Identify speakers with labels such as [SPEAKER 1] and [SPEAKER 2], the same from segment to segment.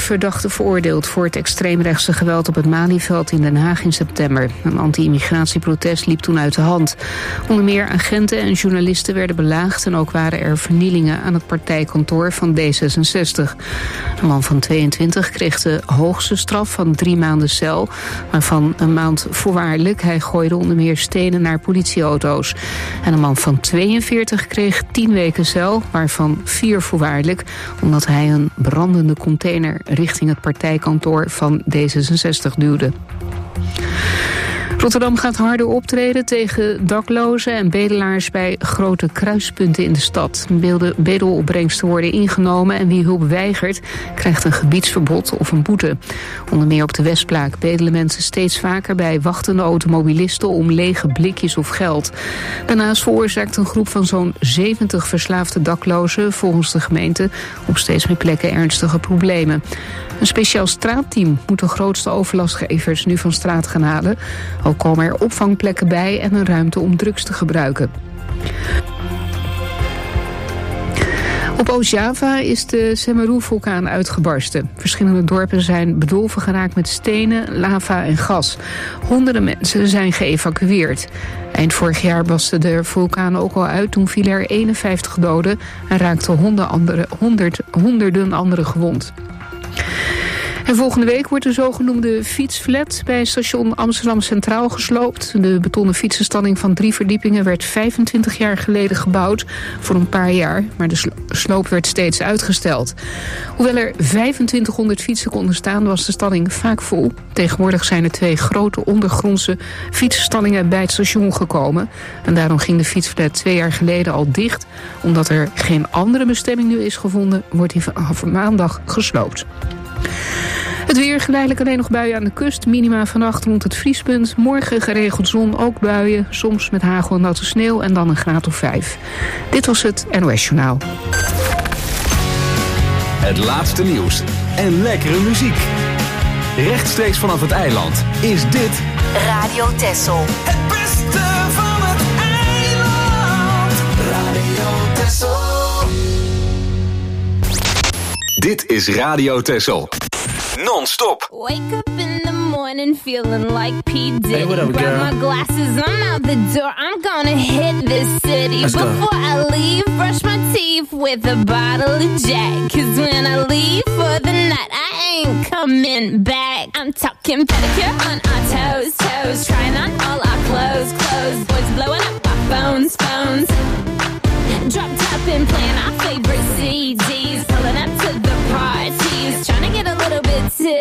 [SPEAKER 1] verdachten veroordeeld voor het extreemrechtse geweld op het Malieveld in Den Haag in september. Een anti-immigratieprotest liep toen uit de hand. Onder meer agenten en journalisten werden belaagd en ook waren er vernielingen aan het partijkantoor van D66. Een man van 22 kreeg de hoogste straf van 3 maanden cel, waarvan een maand voorwaardelijk. Hij gooide onder meer stenen naar politieauto's. En een man van 42 kreeg 10 weken cel, waarvan 4 voorwaardelijk, omdat hij een brandende container richting het partijkantoor van D66 duwde. Rotterdam gaat harder optreden tegen daklozen en bedelaars bij grote kruispunten in de stad. Bedelopbrengsten worden ingenomen en wie hulp weigert krijgt een gebiedsverbod of een boete. Onder meer op de Westplaak bedelen mensen steeds vaker bij wachtende automobilisten om lege blikjes of geld. Daarnaast veroorzaakt een groep van zo'n 70 verslaafde daklozen volgens de gemeente op steeds meer plekken ernstige problemen. Een speciaal straatteam moet de grootste overlastgevers nu van straat gaan halen. Ook komen er opvangplekken bij en een ruimte om drugs te gebruiken. Op Oost-Java is de Semeru-vulkaan uitgebarsten. Verschillende dorpen zijn bedolven geraakt met stenen, lava en gas. Honderden mensen zijn geëvacueerd. Eind vorig jaar barstte de vulkaan ook al uit. Toen vielen er 51 doden en raakten honderden anderen gewond. En volgende week wordt de zogenoemde fietsflat bij station Amsterdam Centraal gesloopt. De betonnen fietsenstalling van 3 verdiepingen werd 25 jaar geleden gebouwd voor een paar jaar, maar de sloop werd steeds uitgesteld. Hoewel er 2500 fietsen konden staan, was de stalling vaak vol. Tegenwoordig zijn er 2 grote ondergrondse fietsenstallingen bij het station gekomen. En daarom ging de fietsflat 2 jaar geleden al dicht. Omdat er geen andere bestemming nu is gevonden, wordt die vanaf maandag gesloopt. Het weer geleidelijk alleen nog buien aan de kust. Minima vannacht rond het vriespunt. Morgen geregeld zon, ook buien. Soms met hagel en natte sneeuw en dan een graad of 5. Dit was het NOS Journaal.
[SPEAKER 2] Het laatste nieuws en lekkere muziek. Rechtstreeks vanaf het eiland is dit
[SPEAKER 3] Radio Texel.
[SPEAKER 4] Het beste van het eiland. Radio Texel.
[SPEAKER 2] Dit is Radio Texel. Non-stop.
[SPEAKER 5] Wake up in the morning feeling like P. Diddy.
[SPEAKER 6] Hey, what up,
[SPEAKER 5] Grab
[SPEAKER 6] girl?
[SPEAKER 5] my glasses, I'm out the door. I'm gonna hit this city.
[SPEAKER 6] Let's go.
[SPEAKER 5] Before I leave, brush my teeth with a bottle of Jack. 'Cause when I leave for the night, I ain't coming back. I'm talking pedicure on our toes, toes. Trying on all our clothes, clothes. Boys blowing up our phones, phones. Drop top and playing our favorite CDs. Pulling up to the parties. Trying to get a little bit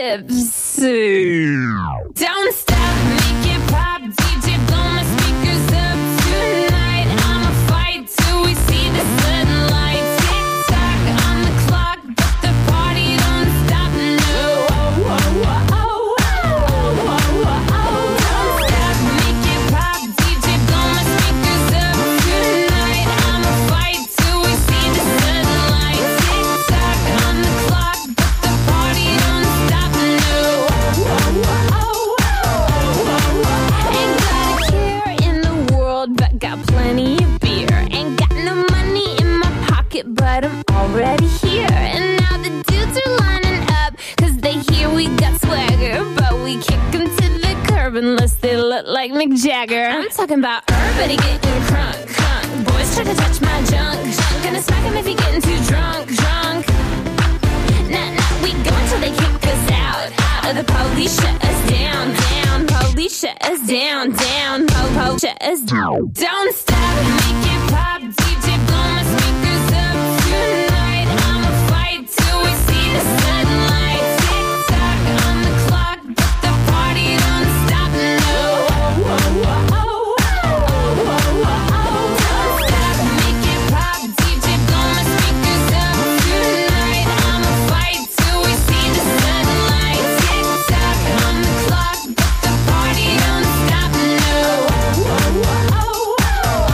[SPEAKER 5] tipsy. Don't stop, make it pop. DJ, blow my speakers up tonight. I'ma fight till we see the sunlight. Tick-tock on the clock, but the party don't stop, no. Oh, oh, oh, oh, oh, oh, oh, oh. Don't stop, make it pop. DJ, blow my speakers up tonight. I'ma fight till we see the sunlight. Tick-tock on the clock, but the party don't stop, no. Oh, oh, oh, oh, oh, oh. Ain't got a care in the world, but got plenty of beer. Ain't got no money in my pocket, but I'm already here. And now the dudes are lining up, 'cause they hear we got swagger. But we kick 'em to the curb unless they look like Mick Jagger. I'm talking about everybody getting crunk, crunk. Boys try to touch my junk, junk. Gonna smack 'em if he getting too drunk, drunk. Nah, nah, we go until they kick us out, out. Or the police shut us down, down. Police shut us down, down. Po-po shut us down. Don't stop, make it pop. DJ, blow my speakers up tonight. I'ma fight till we see the sunlight. Tick-tock on the clock, but the party don't stop, no. Oh, oh, oh, oh, oh, oh, oh. Don't stop, make it pop. DJ, blow my speakers up tonight. I'ma fight till we see the sunlight. Tick-tock on the clock, but the party don't stop, no. Oh, oh, oh, oh,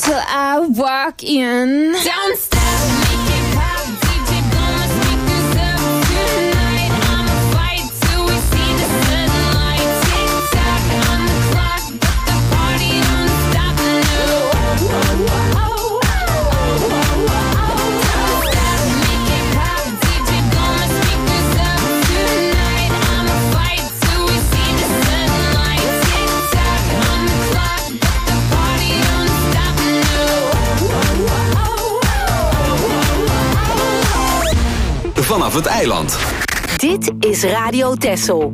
[SPEAKER 5] till I walk in. Don't stop, make it pop, DJ blow my speakers up tonight. I'ma fight till we see the sunlight. Tick tock on the clock, but the party don't stop. No. Don't stop, make it pop, DJ blow my speakers up tonight. I'ma fight till we see the sunlight. Tick tock on the clock, but the party don't stop. No.
[SPEAKER 2] Vanaf het eiland.
[SPEAKER 3] Dit is Radio Texel.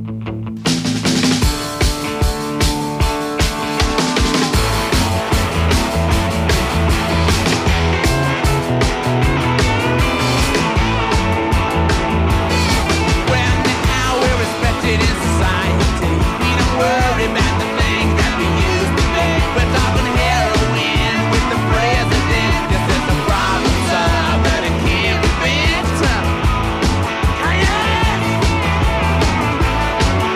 [SPEAKER 4] Yeah.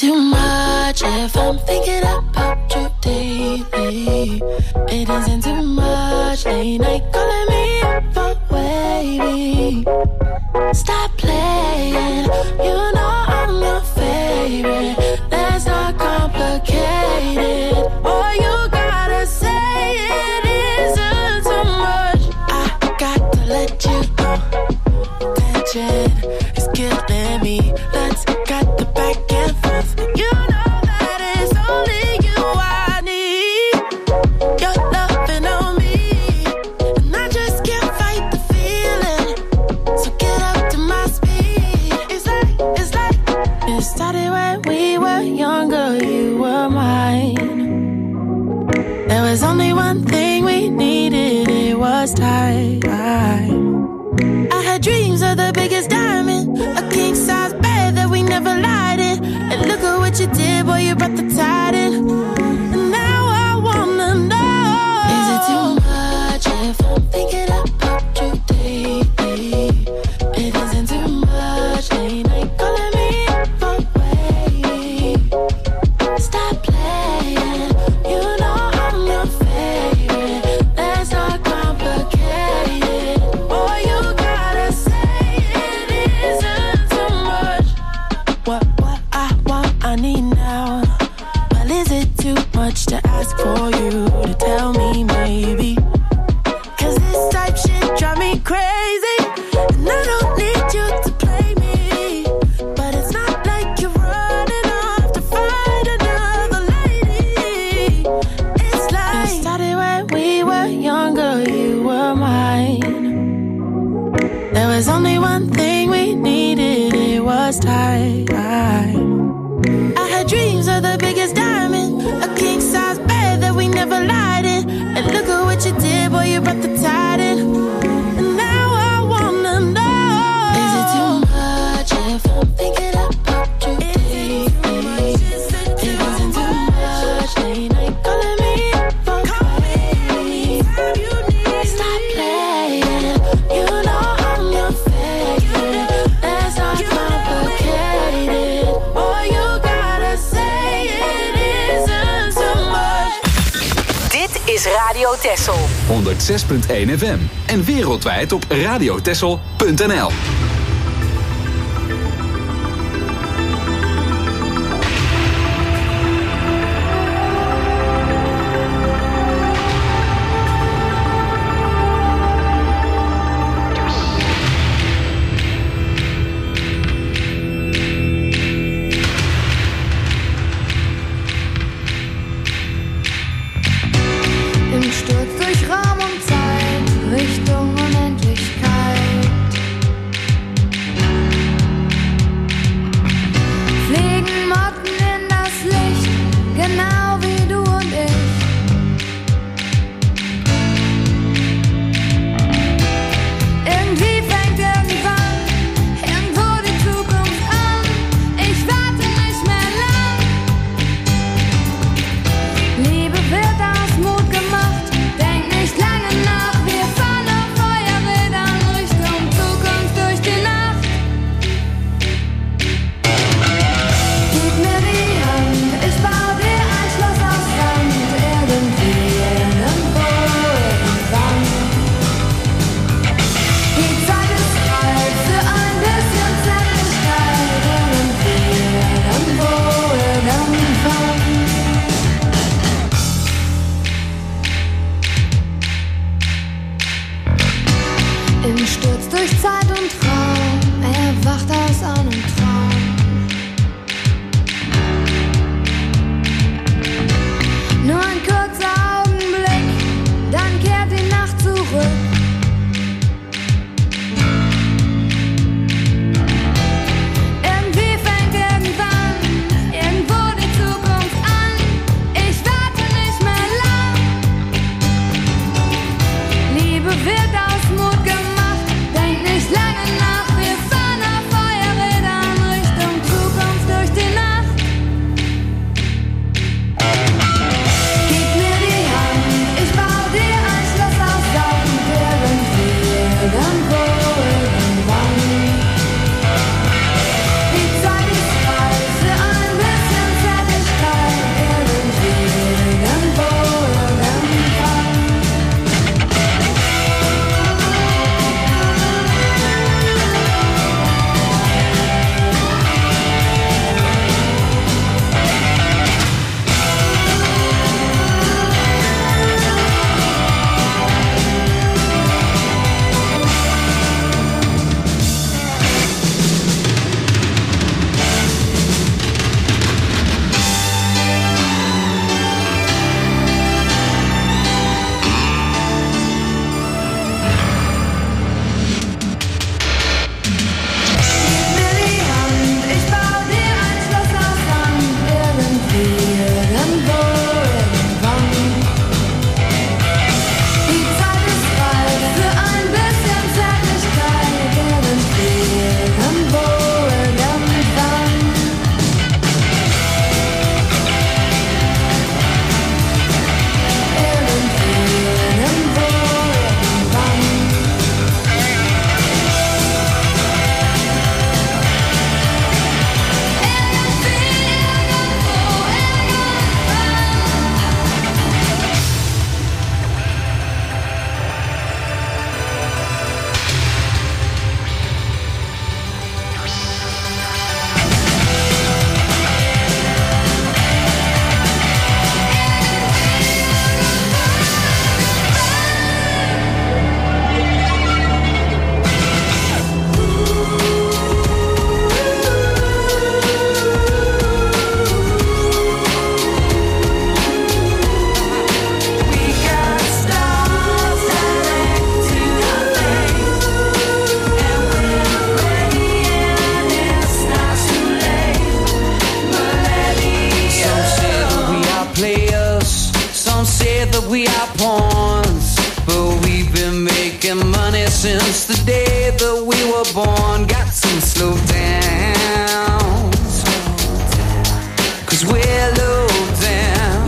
[SPEAKER 6] too much if I'm thinking about you daily? It isn't too much, late night calling me up for wavy. Stop playing, you know I'm your favorite. Let's not complicate it. All you gotta say it isn't too much. I got to let you know. Tension is killing me. Let's cut the back and forth. You know that it's only you I need. You're loving on me, and I just can't fight the feeling. So get up to my speed. It's like it started when we were younger. You were mine. There was only one thing we needed. It was time. I had dreams of the biggest diamond, a king size bed that we never lied in. And look at what you did, boy, you brought the tide in. And now I wanna know, is it too much if I'm thinking about you daily? It isn't too much, late night calling me for wavy. Stop playing, you know I'm your favorite. Let's not complicate it. Boy, you gotta say it isn't too much. What I want, I need now. Well, is it too much to ask for you to tell me maybe? Cause this type shit drive me crazy, and I don't need you to play me. But it's not like you're running off to find another lady. It's like it started when we were younger, you were mine. There was only one thing we needed, it was time. I had dreams of the biggest diamond, a king size bed that we never lied in. And look at what you did, boy, you brought the tide in. And now I wanna know, is it too much if I'm thinking about you daily? It isn't too much, late night calling me for wavy. Stop playing, you know I'm your favorite. Let's not complicate it. All you gotta say it isn't too much.
[SPEAKER 3] Dit is Radio Texel.
[SPEAKER 2] 106.1 FM en wereldwijd op radiotexel.nl.
[SPEAKER 7] Im Sturz durch Raum und Zeit, Richtung Unendlichkeit. since the day that we were born. Got to slow down, 'cause we're low down.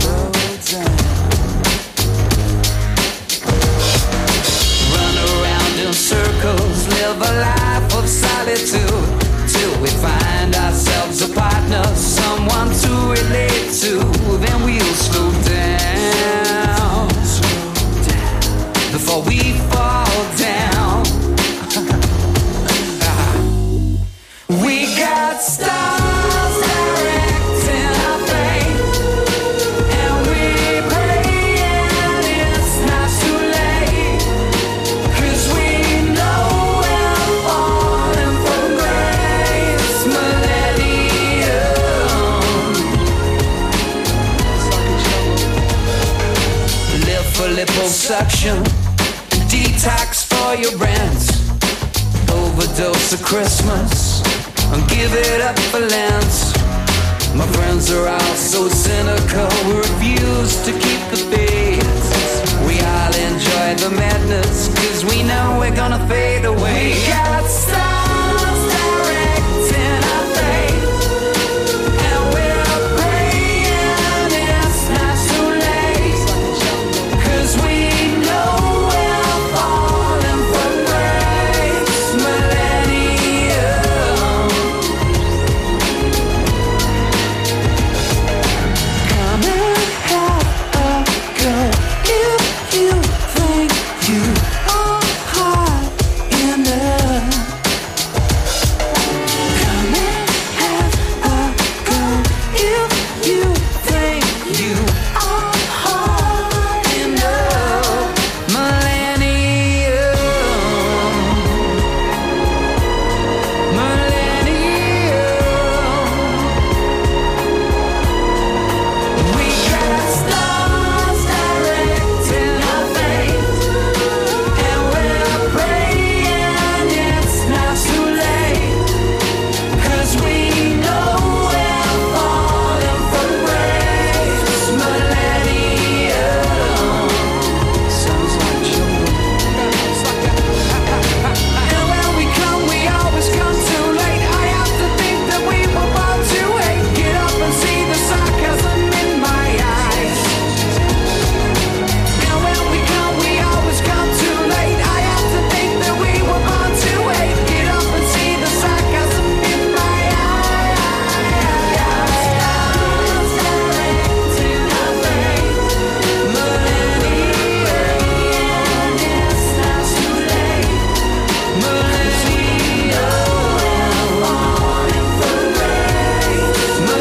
[SPEAKER 7] Run around in circles, live a life of solitude, till we find ourselves a partner, someone to relate to. Then we'll slow down before we fall down. We got stars directing our fate, and we praying it's not too late, 'cause we know we're falling from grace. Millennium. Live for liposuction, detox for your brands, overdose of Christmas, and give it up for Lent. My friends are all so cynical, we refuse to keep the faith. We all enjoy the madness, 'cause we know we're gonna fade away. We got stars directing our fate, and we're praying it's not too late, 'cause we know we're falling from grace. Millennium. Come and have a go if you think you are high enough. Come and have a go if you think you are high enough. Millennium. We got stars directing our fate, and we're praying it's not too late, 'cause we know we're falling from grace. Millennium. Sounds like and when we come, we always come too late. I have to think that we were born to hate. Get up and see the sarcasm in my eyes. And when we come, we always come too late. I have to think that we were born to hate. Get up and see the sarcasm in my eyes. Stars directing our fate. Millennium. It's not too late. Millennium. Falling from grace.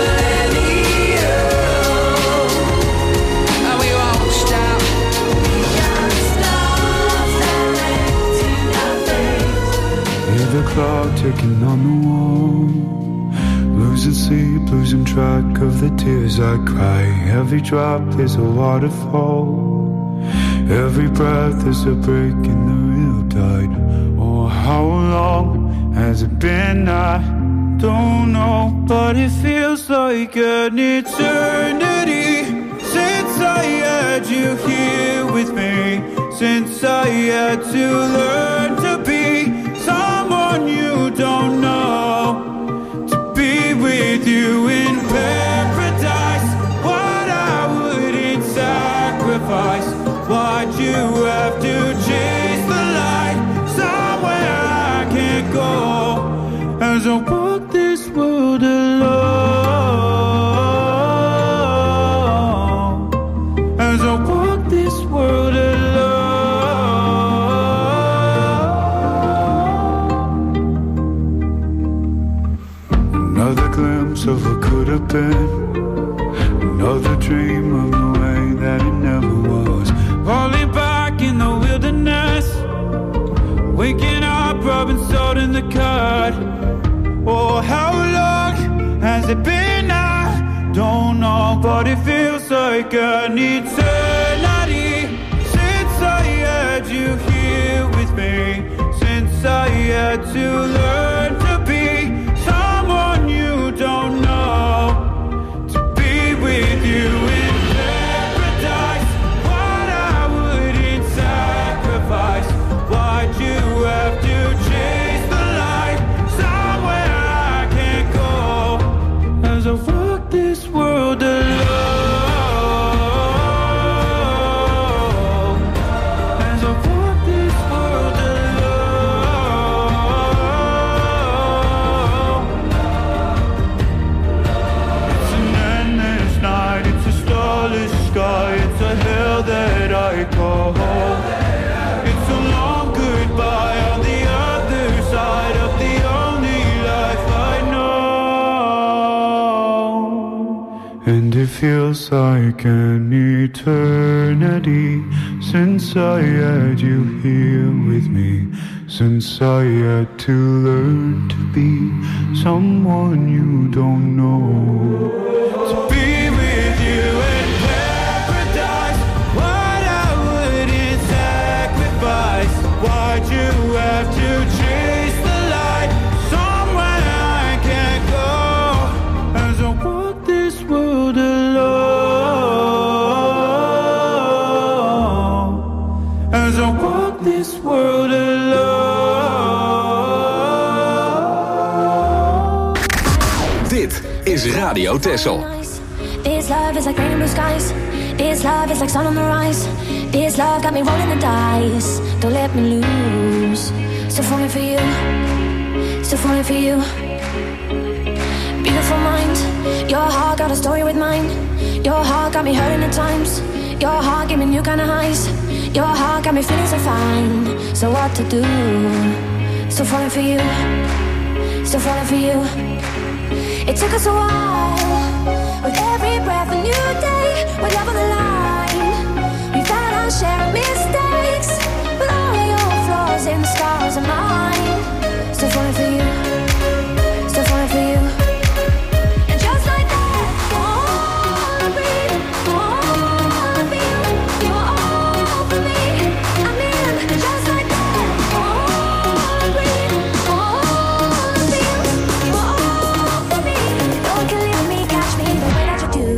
[SPEAKER 7] Millennium. And we walked out. We got stars directing our fate.
[SPEAKER 8] Hear the clock ticking on the wall, losing sleep, losing track of the tears I cry. Every drop is a waterfall, every breath is a break in the real tide. Oh, how long has it been? I don't know, but it feels like an eternity since I had you here with me, since I had to learn to be someone you don't know, to be with you in paradise. What I wouldn't sacrifice, why'd you have to chase the light somewhere I can't go, as I walk this world alone, as I walk this world alone. Another glimpse of what could have been, another dream of the way that it never was. Falling back in the wilderness, waking up, rubbing salt in the cut. Oh, how long has it been? I don't know, but it feels like an eternity since I had you here with me, since I had to learn to be someone you don't know, to be with you in paradise. What I wouldn't sacrifice, why'd you feels like an eternity since I had you here with me, since I had to learn to be someone you don't know. To be with you in paradise, what I wouldn't sacrifice. Why'd you have to chase the light somewhere I can't go? As I walk this world alone, as I walk this world alone.
[SPEAKER 2] Dit is Radio Texel.
[SPEAKER 6] This love is like rain in blue skies. This love is like sun on the rise. This love got me rolling the dice. Don't let me lose. Still falling for you. Still falling for you. Beautiful mind. Your heart got a story with mine. Your heart got me hurting at times. Your heart gave me new kind of highs. Your heart got me feeling so fine. So what to do? Still falling for you. Still falling for you. It took us a while. With every breath a new day. With love on the line. We've had our share of mistakes. But all your flaws and scars are mine. Still falling for you. Still falling for you. And just like that, I breathe, I feel. You are all for me. I'm in. Just like that, I breathe, I feel. You are all for me. No one can leave me, catch me the way that you do.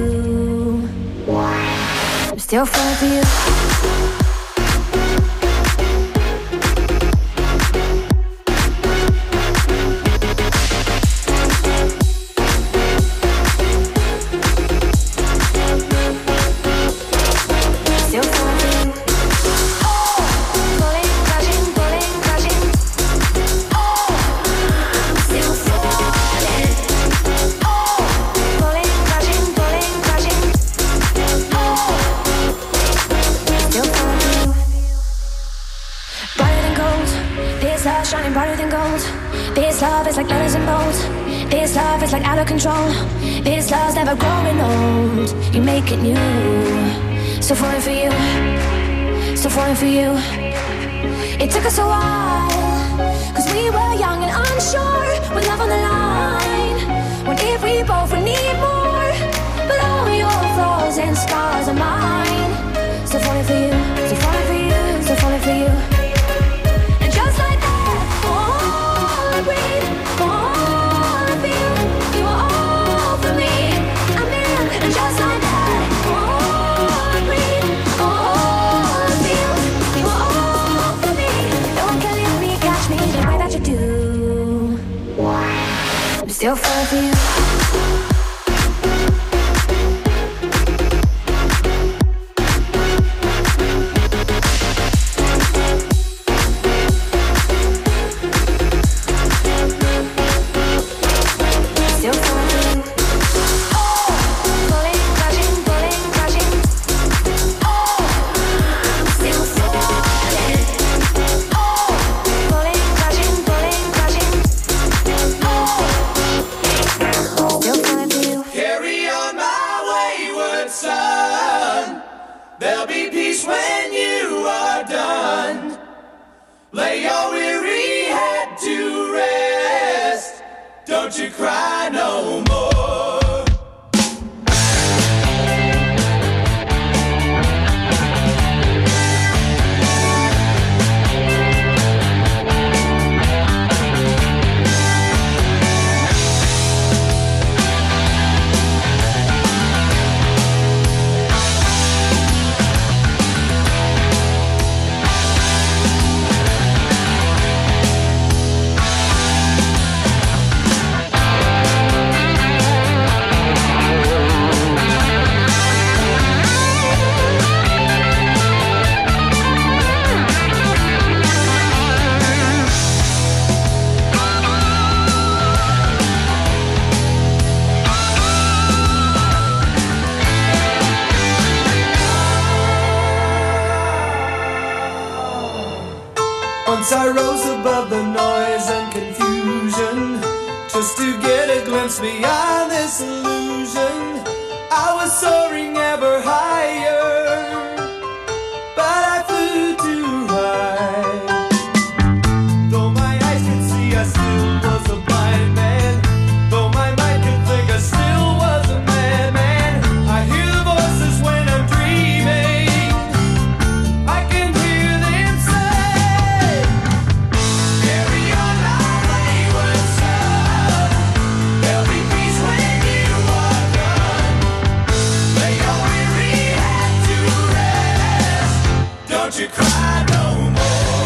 [SPEAKER 6] I'm still falling for you. Shining brighter than gold. This love is like letters in bold. This love is like out of control. This love's never growing old. You make it new. Still falling for you. Still falling for you. It took us a while, cause we were young and unsure. With love on the line. What if we both would need more? But all your flaws and scars are mine. Still falling for you. Still falling for you. Still falling for you. Still falling for you.
[SPEAKER 4] Don't you cry no more.
[SPEAKER 9] Once I rose above the noise and confusion, just to get a glimpse beyond this illusion. I was soaring ever higher, but I flew too high. Though my eyes could see, I still was a blind man. Though my mind could think, I still was a madman. I hear the voices when I'm dreaming. I can hear them say, carry on our wayward son. There'll be peace when you are done. Lay your weary head to rest. Don't you cry no more.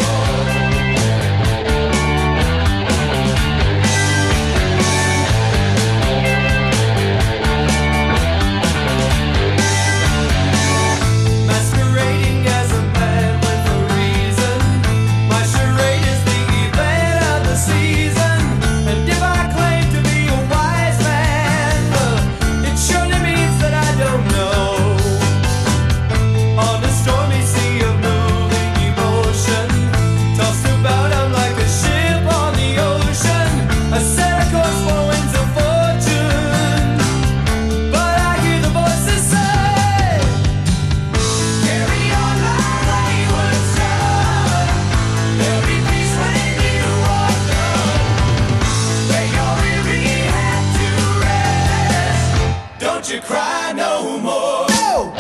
[SPEAKER 9] Masquerading as a man with a reason. My charade is the event of the season. And if I claim to be a wise man, it surely means that I don't know. On the stormy sea of moving emotion, tossed about I'm like a ship on the ocean. I set a course for winds of fortune, but I hear the voices say, carry on my wayward son. There'll be peace when you are done. Lay your weary head to rest. Don't you cry no more. No!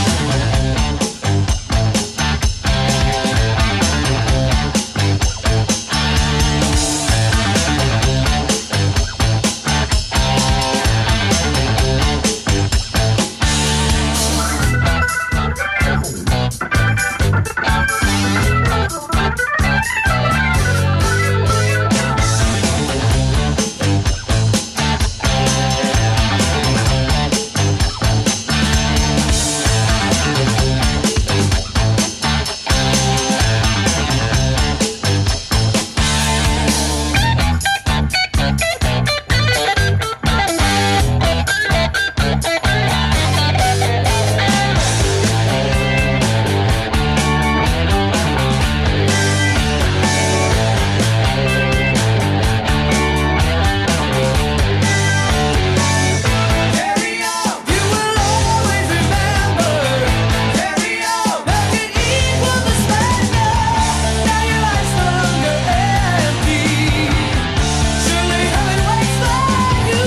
[SPEAKER 9] Carry on, you will always remember. Carry on, make it equal the splendor. Now your life's no longer empty. Surely heaven waits for you.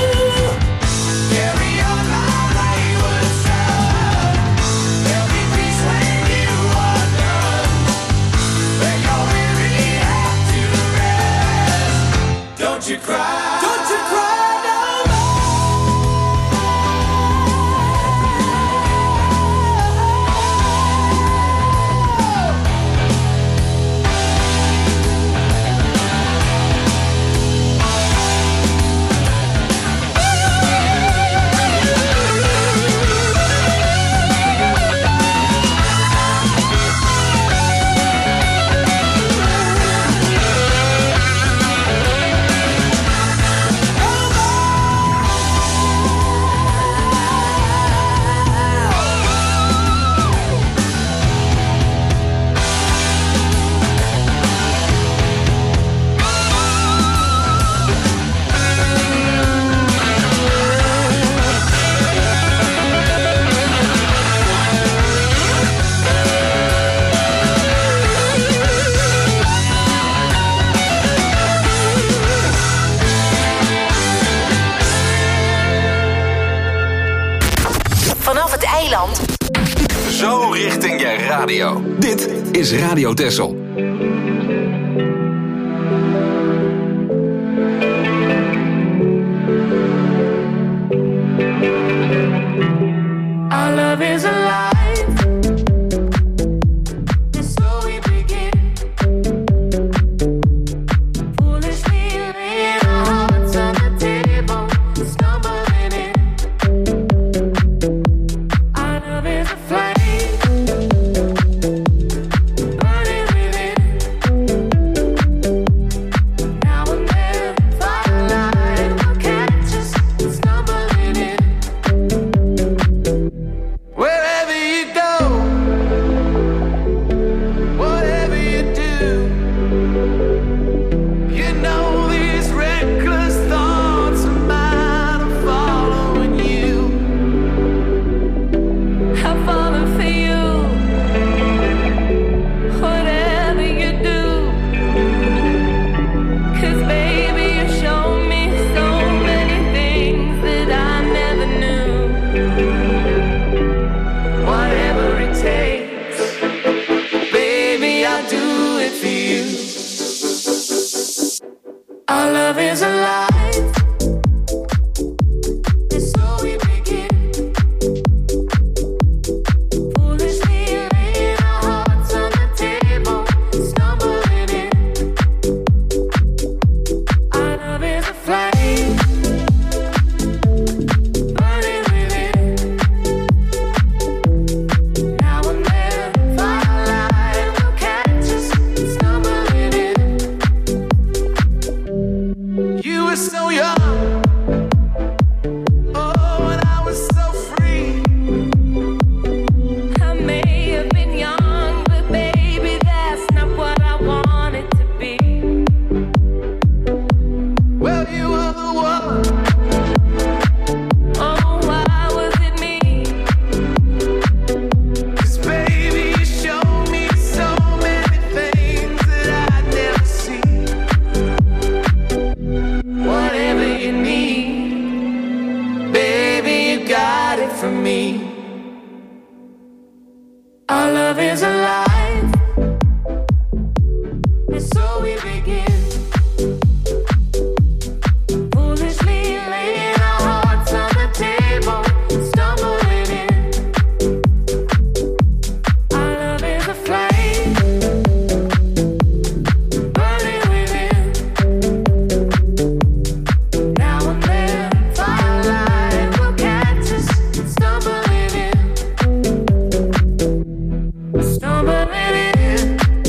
[SPEAKER 9] Carry on, my wayward son. There'll be peace when you are done. Lay your weary head to rest. Don't you cry. Don't you cry no more.
[SPEAKER 3] Vanaf het eiland.
[SPEAKER 2] Zo richting je radio. Dit is Radio Texel.
[SPEAKER 6] Our love is alive. So we begin. Foolishly laying our hearts on the table, stumbling in. Our love is a flame, burning within. love is alive. And so we begin. Foolishly laying our hearts on the table, stumbling in. Our love is a flame, burning within. Now and then, firelight will catch us stumbling in. You were so young, oh, and I was so free. I may have been young, but baby, that's not what I wanted to be. Well, you were the one. Oh, why was it me? 'Cause baby, you showed me so many things that I'd never seen. Whatever you need, baby, you got it from me. Our love is alive, and so we begin. Foolishly laying our hearts on the table, stumbling in. Our love is a flame, burning within. Now and then, firelight will catch us stumbling in. Stumbling in.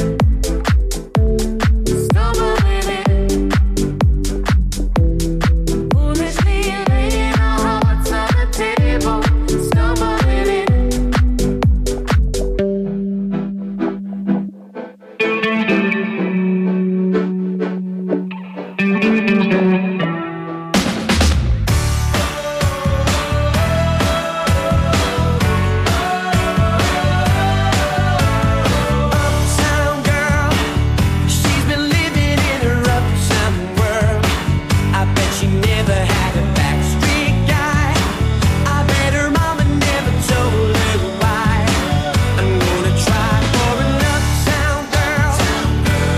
[SPEAKER 6] Stumbling in. Foolishly laying our hearts on the table, stumbling in. Uptown girl, she's been living in her uptown world. I bet she never had a backstreet guy. I bet her mama never told her why. I'm gonna try for an uptown girl.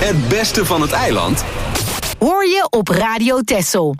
[SPEAKER 2] Het beste van het eiland
[SPEAKER 3] hoor je op Radio Texel.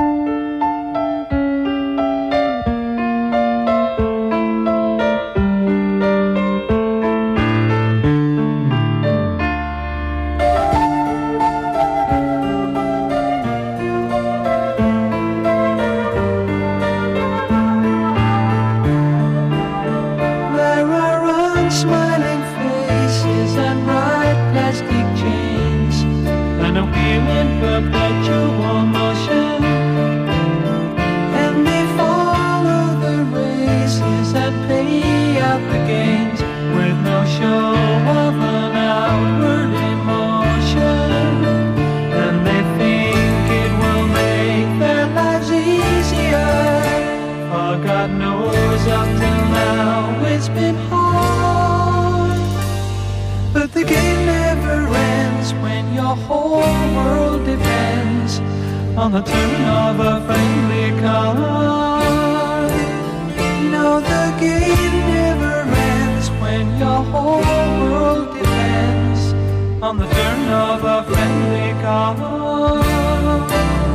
[SPEAKER 9] On the turn of a friendly card. No, the game never ends when your whole world depends on the turn of a friendly card.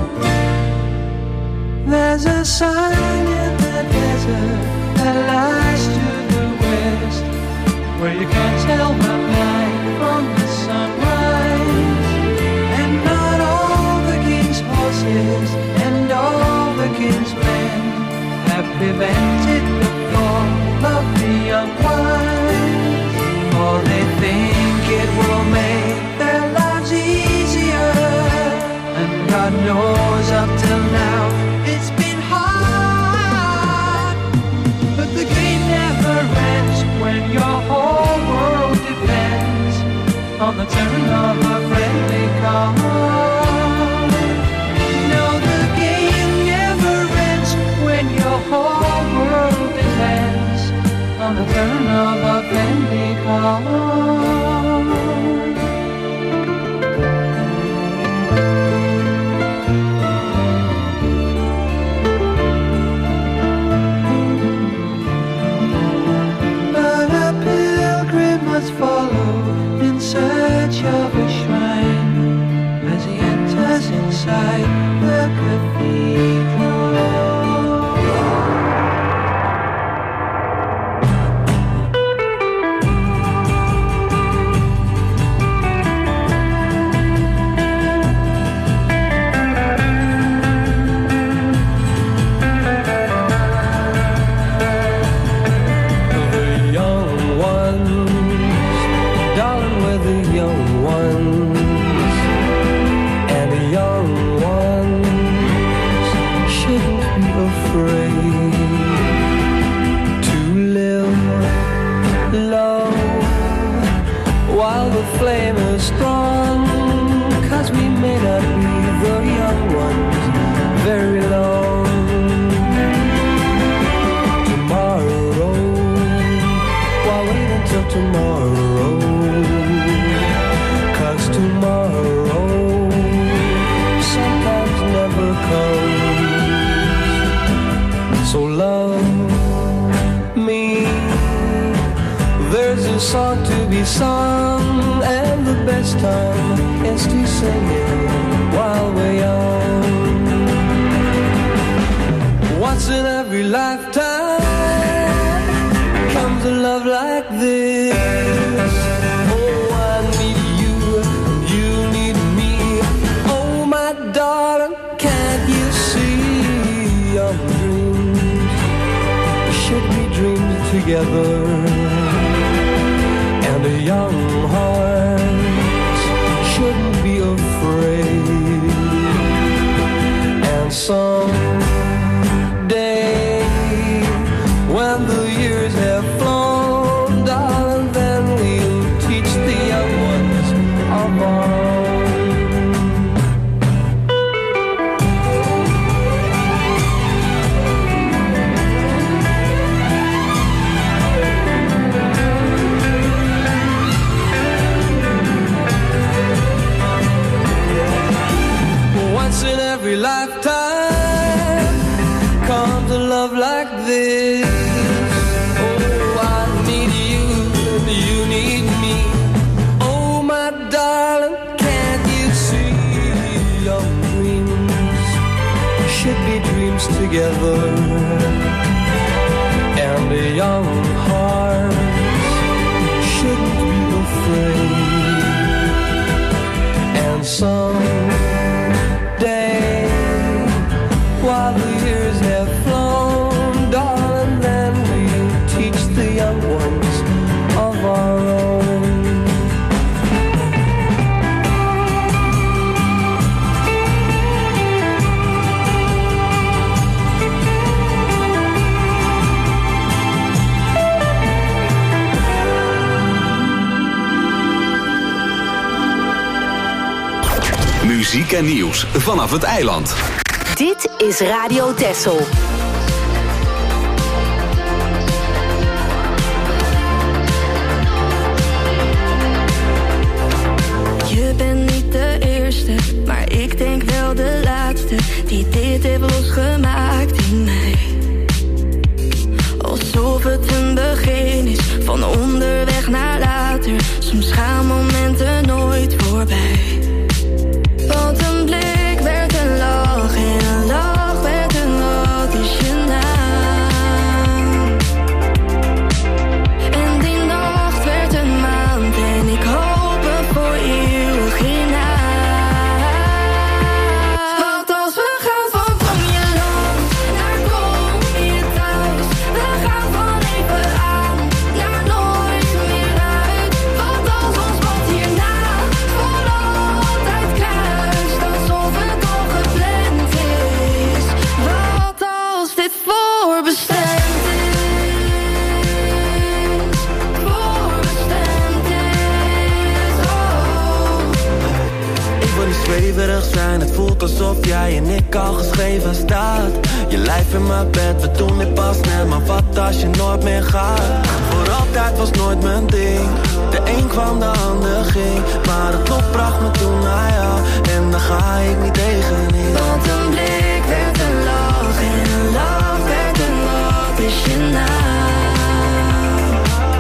[SPEAKER 9] There's a sign in the desert that lies to the west, where you can't tell the night from the sunrise. And not all the king's horses and all the king's men have prevented the fall of the young wise. For they think it will make their lives easier, and God knows up till now it's been hard. But the game never ends when your whole world depends on the turn of a friendly card. No, the game never ends when your whole world depends on the turn of a friendly card. Follow in search of a shrine as he enters inside the cathedral.
[SPEAKER 7] Song to be sung, and the best time is to sing it while we're young. Once in every lifetime comes a love like this. Oh, I need you, you need me. Oh, my darling, can't you see young dreams should be dreamed together? And a young heart shouldn't be afraid. And someday, when the years have flown, darling, then
[SPEAKER 9] together, and a young heart shouldn't be afraid. And someday, while the years have flown, darling, then we'll teach the young ones of our own.
[SPEAKER 2] Muziek en nieuws vanaf het eiland.
[SPEAKER 3] Dit is Radio Texel.
[SPEAKER 10] Je bent niet de eerste, maar ik denk wel de laatste die dit heeft losgemaakt in mij. Alsof het een begin is van onderweg naar later. Soms gaan momenten nooit voorbij. Want een blik werd een lach en een lach werd een wat is je naam. En die nacht werd een maand en ik hoop voor eeuwig hierna. Want als we gaan van kom je langs naar kom je thuis. We gaan van even aan naar nooit meer uit. Want als ons pad hierna voor altijd kruist, alsof het al gepland is. Wat als dit voorbestemd is? Voorbestemd is, oh.
[SPEAKER 9] Ik wil niet zweverig zijn, het voelt alsof jij en ik al geschreven staat. Je lijf in mijn bed, we doen dit pas net, maar wat als je nooit meer gaat? Voor altijd was nooit mijn ding, de een kwam, de ander ging, maar het lot bracht me toen naar jou, en daar ga ik niet tegenin.
[SPEAKER 10] Want een blik werd een lach en een lach werd een wat is je naam.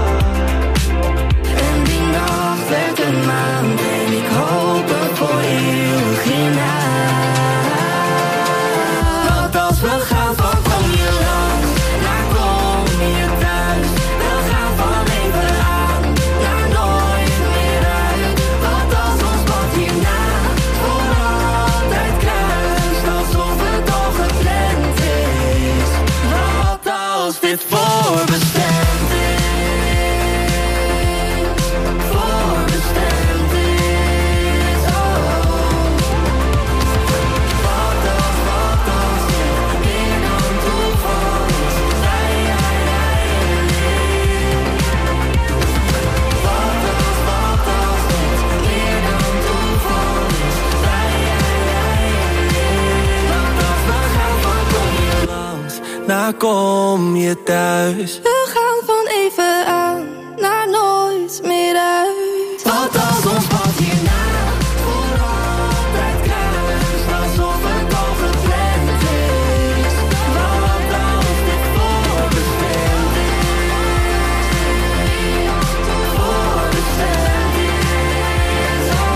[SPEAKER 10] En die nacht werd een maand en ik hoop voor eeuwig hierna. Want als we gaan van kom je langs naar kom je thuis. We gaan van even aan naar nooit meer uit. Want als ons pad hierna voor altijd kruist, alsof het al gepland is. Wat als dit voorbestemd is? Voorbestemd is, oh. Wat als dit meer dan toeval is? Jij en ik. Wat als dit meer dan toeval is? Jij en ik. Want als we gaan van kom je langs
[SPEAKER 9] naar kom je thuis.
[SPEAKER 10] we gaan van even aan naar nooit meer uit. Wat als ons pad hierna voor altijd kruist, alsof het al gepland is. Wat als dit voorbestemd is? Voorbestemd is, oh.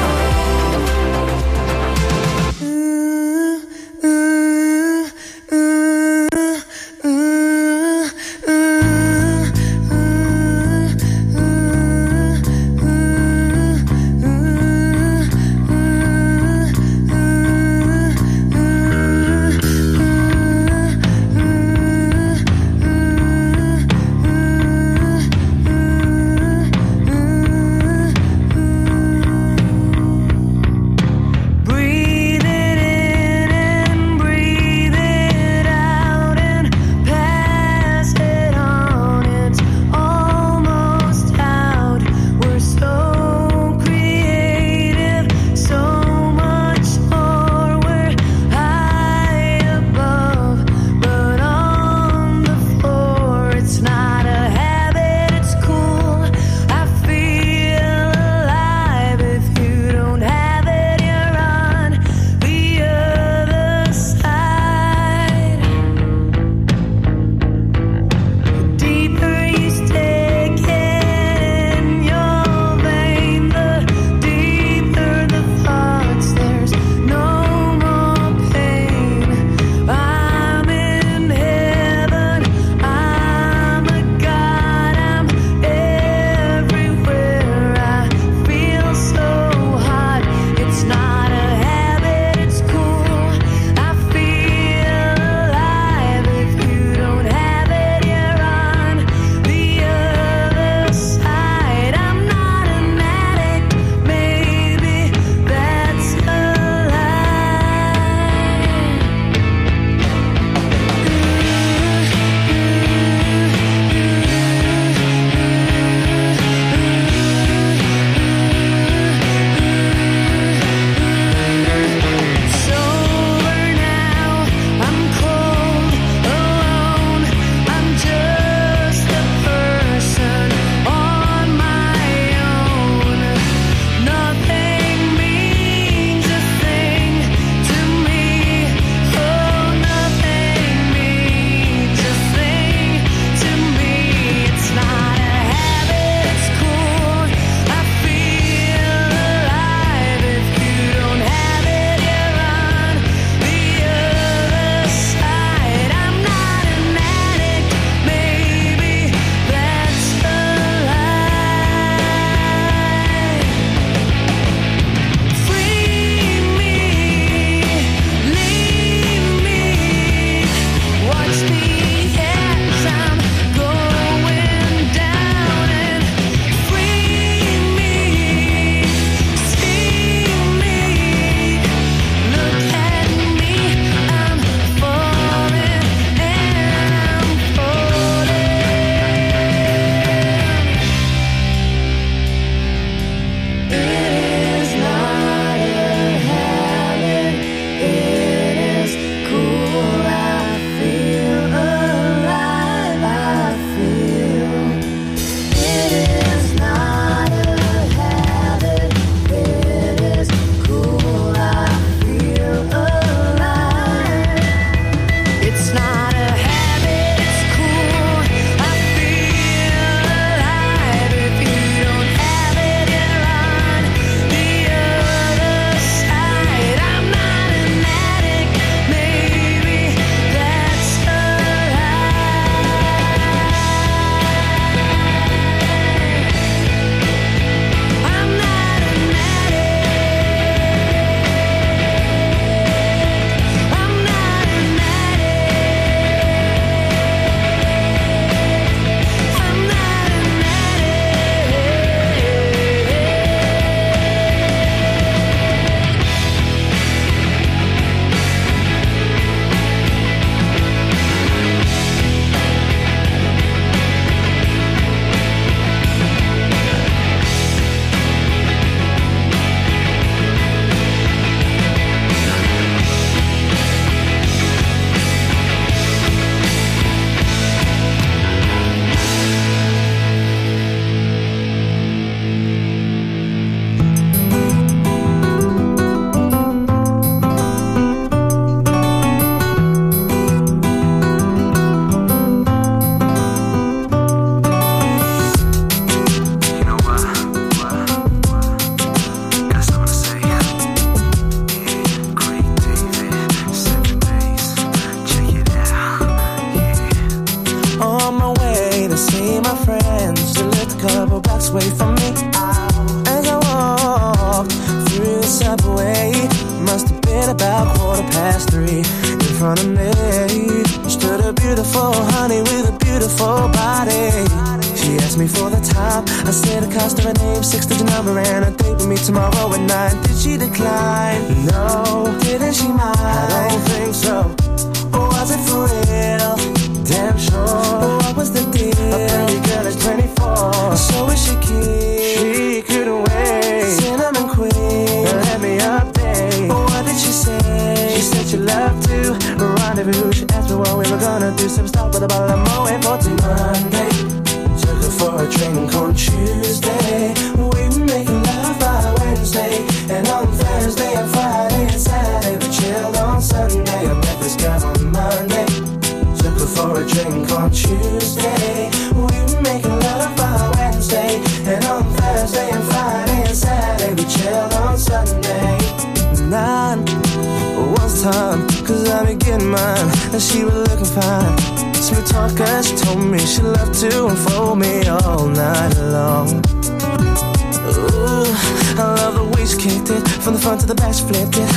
[SPEAKER 11] in front of me. Stood a beautiful honey with a beautiful body. She asked me for the time. I said the cost of her name, 6-digit number, and a date with me tomorrow at 9. Did she decline? No. Didn't she mind? I don't think so. Was it for real? Damn sure. What was the deal? A pretty girl is 24, so is she keen? She couldn't wait. Cinnamon queen, let me update. What did she say? She said she loved to rendezvous. She asked me what we were gonna do. Some stop with a bottle of Moet for Monday. Took her for a drink on Tuesday. We were making love by Wednesday, and on Thursday and Friday and Saturday we chilled on Sunday. I met this girl on Monday. Took her for a drink on Tuesday. We were making love by Wednesday, and on Thursday and Friday and Saturday we chilled on Sunday. 9 was time, 'cause I be getting mine, and she was looking fine. Smooth talker, she told me she loved to unfold me all night long. Ooh, I love the way she kicked it, from the front to the back she flipped it.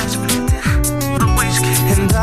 [SPEAKER 11] And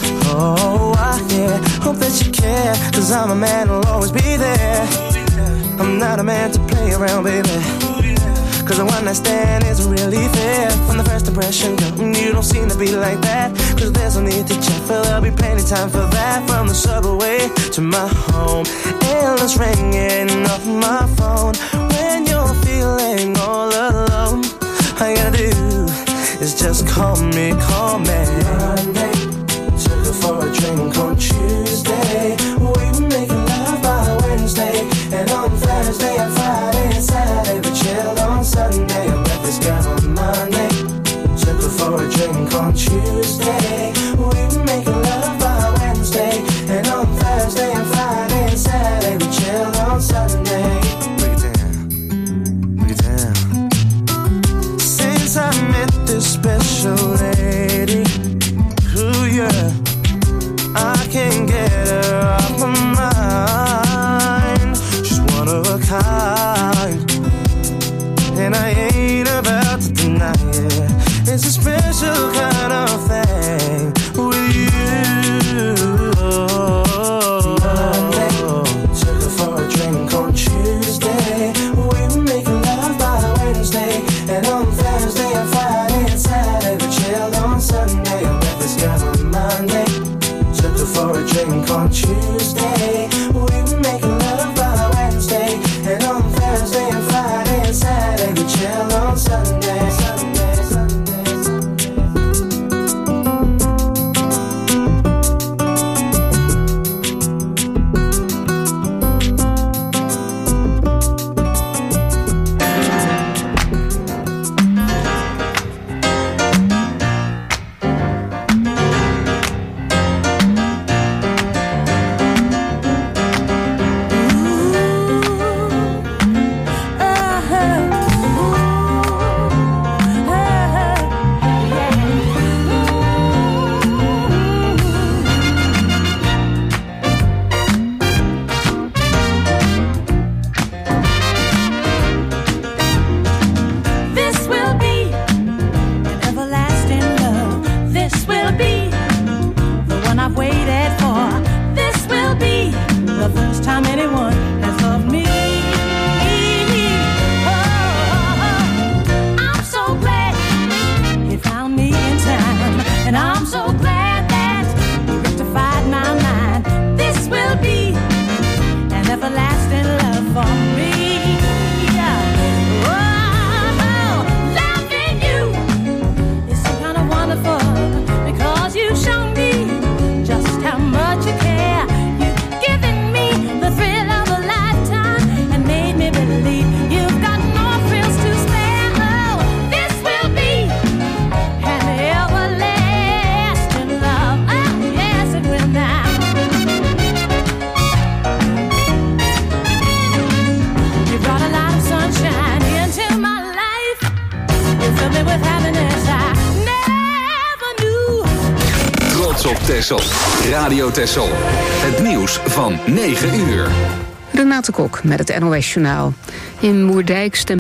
[SPEAKER 11] hope that you care, 'cause I'm a man who'll always be there. I'm not a man to play around, baby, 'cause the one I stand isn't really fair. From the first impression, girl, you don't seem to be like that. 'Cause there's no need to check, for there'll be plenty time for that. From the subway to my home, endless ringing off my phone. When you're feeling all alone, all you gotta do is just call me. Monday, took her for a drink on Tuesday. We were making love by Wednesday, and on Thursday and Friday and Saturday we chilled on Sunday. I met this girl on Monday. Took her for a drink on Tuesday. We were making love by Wednesday, and on Thursday and Friday and Saturday we chilled on Sunday. Break it down. Since I met this special lady, ooh yeah, I can't get her off my mind. She's one of a kind, and I ain't about to deny it. It's a special kind of thing with you. Monday, took her for a drink on Tuesday. We were making love by Wednesday, and on Thursday and Friday and Saturday we chilled on Sunday. I met this girl on Monday. Took her for a drink on Tuesday. We were making love by Wednesday, and on Thursday and Friday and Saturday we chilled on Sunday.
[SPEAKER 2] Texel. Radio Texel. Het nieuws van 9 uur.
[SPEAKER 1] Renate Kok met het NOS Journaal. In Moerdijk stemt